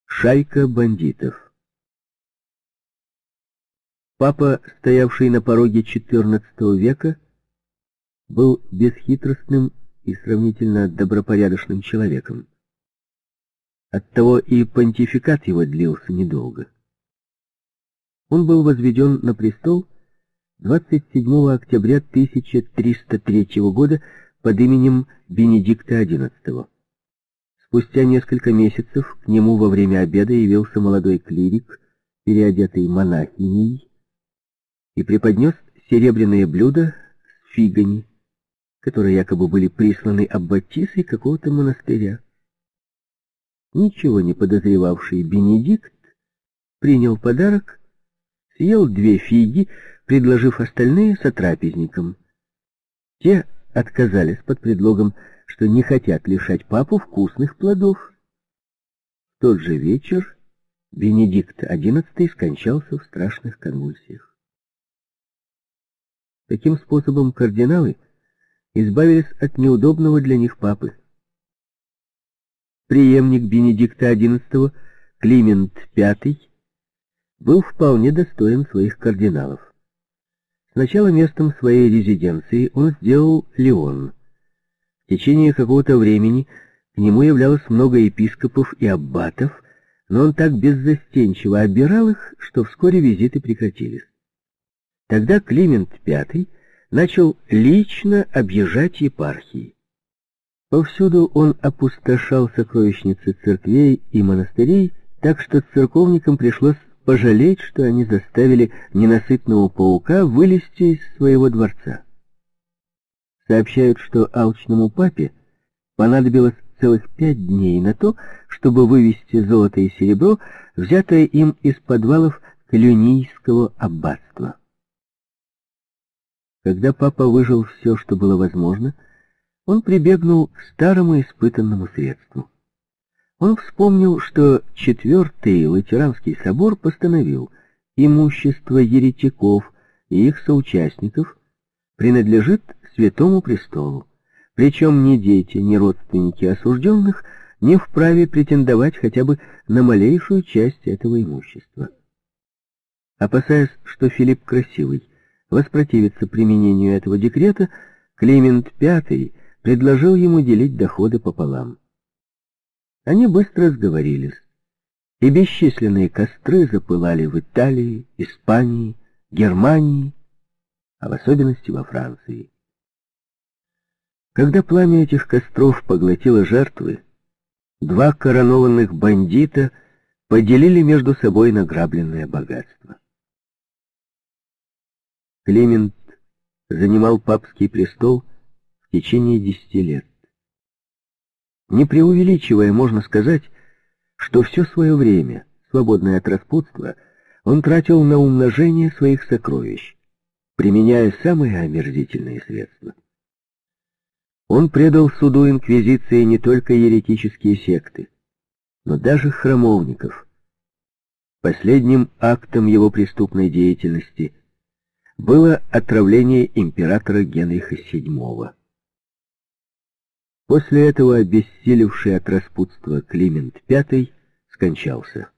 Шайка бандитов. Папа, стоявший на пороге XIV века, был бесхитростным и сравнительно добропорядочным человеком. Оттого и понтификат его длился недолго. Он был возведен на престол 27 октября 1303 года под именем Бенедикта XI. Спустя несколько месяцев к нему во время обеда явился молодой клирик, переодетый монахиней, и преподнес серебряные блюда с фигами, которые якобы были присланы аббатисой какого-то монастыря. Ничего не подозревавший Бенедикт принял подарок, съел 2 фиги, предложив остальные сотрапезникам. Те отказались под предлогом, что не хотят лишать папу вкусных плодов. В тот же вечер Бенедикт XI скончался в страшных конвульсиях. Таким способом кардиналы избавились от неудобного для них папы. Преемник Бенедикта XI, Климент V, был вполне достоин своих кардиналов. Сначала местом своей резиденции он сделал Лион. В течение какого-то времени к нему являлось много епископов и аббатов, но он так беззастенчиво обирал их, что вскоре визиты прекратились. Тогда Климент V начал лично объезжать епархии. Повсюду он опустошал сокровищницы церквей и монастырей, так что церковникам пришлось пожалеть, что они заставили ненасытного паука вылезти из своего дворца. Сообщают, что алчному папе понадобилось целых 5 дней на то, чтобы вывести золото и серебро, взятое им из подвалов Клюнийского аббатства. Когда папа выжил все, что было возможно, он прибегнул к старому испытанному средству. Он вспомнил, что Четвертый Латеранский собор постановил, имущество еретиков и их соучастников принадлежит Святому Престолу, причем ни дети, ни родственники осужденных не вправе претендовать хотя бы на малейшую часть этого имущества. Опасаясь, что Филипп Красивый воспротивится применению этого декрета, Климент V предложил ему делить доходы пополам. Они быстро сговорились, и бесчисленные костры запылали в Италии, Испании, Германии, а в особенности во Франции. Когда пламя этих костров поглотило жертвы, 2 коронованных бандита поделили между собой награбленное богатство. Климент занимал папский престол в течение 10 лет. Не преувеличивая, можно сказать, что все свое время, свободное от распутства, он тратил на умножение своих сокровищ, применяя самые омерзительные средства. Он предал суду инквизиции не только еретические секты, но даже храмовников. Последним актом его преступной деятельности было отравление императора Генриха VII. После этого обессилевший от распутства Климент V скончался.